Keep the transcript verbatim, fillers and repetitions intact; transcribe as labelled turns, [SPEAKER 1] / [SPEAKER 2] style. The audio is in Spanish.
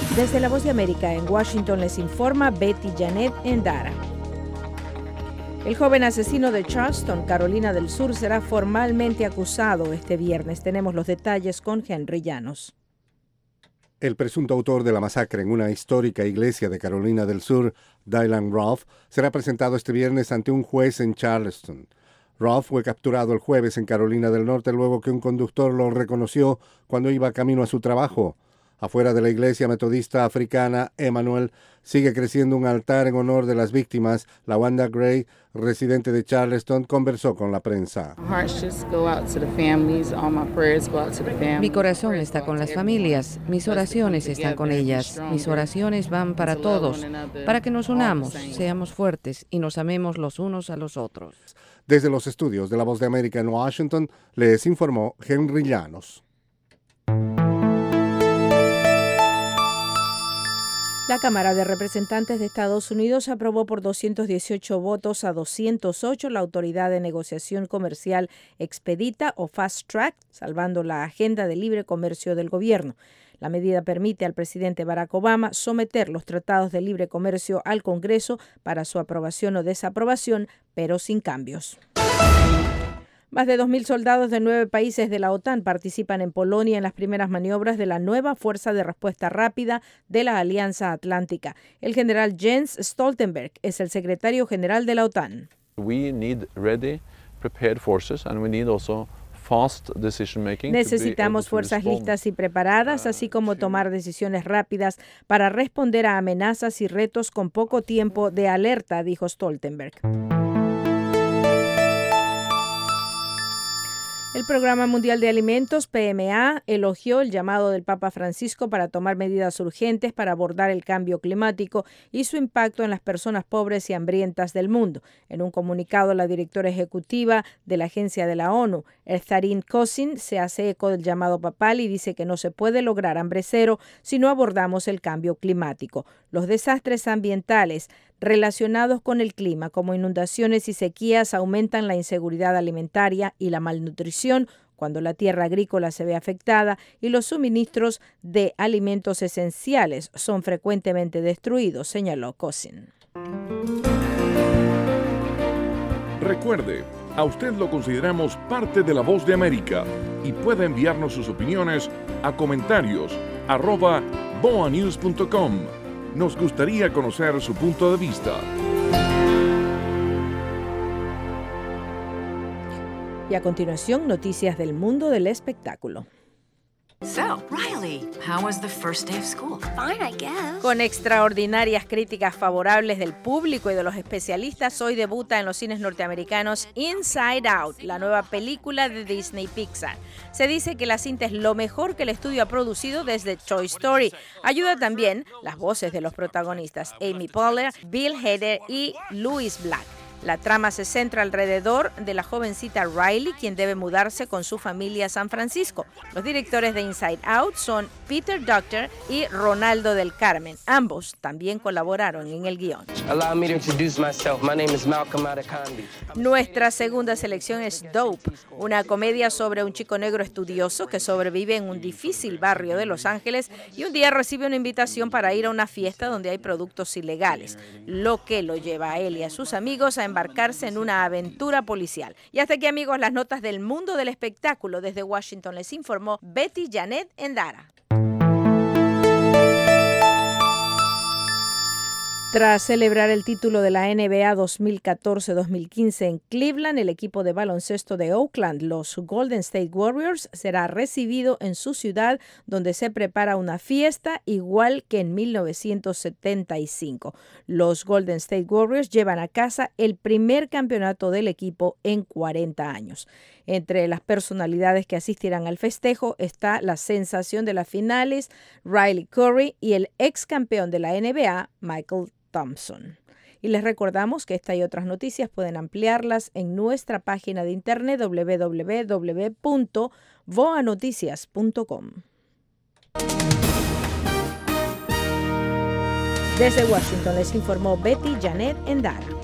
[SPEAKER 1] Desde La Voz de América en Washington les informa Betty Janet Endara. El joven asesino de Charleston, Carolina del Sur, será formalmente acusado este viernes. Tenemos los detalles con Henry Llanos.
[SPEAKER 2] El presunto autor de la masacre en una histórica iglesia de Carolina del Sur, Dylan Roof, será presentado este viernes ante un juez en Charleston. Roof fue capturado el jueves en Carolina del Norte luego que un conductor lo reconoció cuando iba camino a su trabajo. Afuera de la iglesia metodista africana Emmanuel sigue creciendo un altar en honor de las víctimas. LaWanda Gray, residente de Charleston, conversó con la prensa.
[SPEAKER 3] Mi corazón está con las familias, mis oraciones están con ellas, mis oraciones van para todos, para que nos unamos, seamos fuertes y nos amemos los unos a los otros.
[SPEAKER 2] Desde los estudios de La Voz de América en Washington, les informó Henry Llanos.
[SPEAKER 1] La Cámara de Representantes de Estados Unidos aprobó por doscientos dieciocho votos a doscientos ocho la Autoridad de Negociación Comercial Expedita o Fast Track, salvando la agenda de libre comercio del gobierno. La medida permite al presidente Barack Obama someter los tratados de libre comercio al Congreso para su aprobación o desaprobación, pero sin cambios. Más de dos mil soldados de nueve países de la OTAN participan en Polonia en las primeras maniobras de la nueva Fuerza de Respuesta Rápida de la Alianza Atlántica. El general Jens Stoltenberg es el secretario general de la OTAN.
[SPEAKER 4] We need ready, prepared forces and we need also fast decision making.
[SPEAKER 1] Necesitamos fuerzas listas y preparadas, así como tomar decisiones rápidas para responder a amenazas y retos con poco tiempo de alerta, dijo Stoltenberg. El Programa Mundial de Alimentos, P M A, elogió el llamado del Papa Francisco para tomar medidas urgentes para abordar el cambio climático y su impacto en las personas pobres y hambrientas del mundo. En un comunicado, la directora ejecutiva de la agencia de la ONU, Erzarin Kosin, se hace eco del llamado papal y dice que no se puede lograr hambre cero si no abordamos el cambio climático. Los desastres ambientales relacionados con el clima, como inundaciones y sequías, aumentan la inseguridad alimentaria y la malnutrición cuando la tierra agrícola se ve afectada y los suministros de alimentos esenciales son frecuentemente destruidos, señaló Cousin.
[SPEAKER 5] Recuerde, a usted lo consideramos parte de La Voz de América y puede enviarnos sus opiniones a comentarios arroba boa news punto com. Nos gustaría conocer su punto de vista.
[SPEAKER 1] Y a continuación, noticias del mundo del espectáculo.
[SPEAKER 6] So, Riley, how was the first day of school?
[SPEAKER 7] Fine, I guess.
[SPEAKER 1] Con extraordinarias críticas favorables del público y de los especialistas, hoy debuta en los cines norteamericanos Inside Out, la nueva película de Disney Pixar. Se dice que la cinta es lo mejor que el estudio ha producido desde Toy Story. Ayuda también las voces de los protagonistas, Amy Poehler, Bill Hader y Louis Black. La trama se centra alrededor de la jovencita Riley, quien debe mudarse con su familia a San Francisco. Los directores de Inside Out son Peter Docter y Ronaldo del Carmen. Ambos también colaboraron en el guión.
[SPEAKER 8] Allow me to introduce myself. My name is Malcolm Adekanbi.
[SPEAKER 1] Nuestra segunda selección es Dope, una comedia sobre un chico negro estudioso que sobrevive en un difícil barrio de Los Ángeles y un día recibe una invitación para ir a una fiesta donde hay productos ilegales, lo que lo lleva a él y a sus amigos a embarcarse en una aventura policial. Y hasta aquí, amigos, las notas del mundo del espectáculo. Desde Washington les informó Betty Janet Endara. Tras celebrar el título de la N B A dos mil catorce dos mil quince en Cleveland, el equipo de baloncesto de Oakland, los Golden State Warriors, será recibido en su ciudad, donde se prepara una fiesta igual que en mil novecientos setenta y cinco. Los Golden State Warriors llevan a casa el primer campeonato del equipo en cuarenta años. Entre las personalidades que asistirán al festejo está la sensación de las finales, Riley Curry, y el ex campeón de la N B A, Michael Thompson. Y les recordamos que esta y otras noticias pueden ampliarlas en nuestra página de internet doble u doble u doble u punto voa noticias punto com. Desde Washington les informó Betty Janet Endara.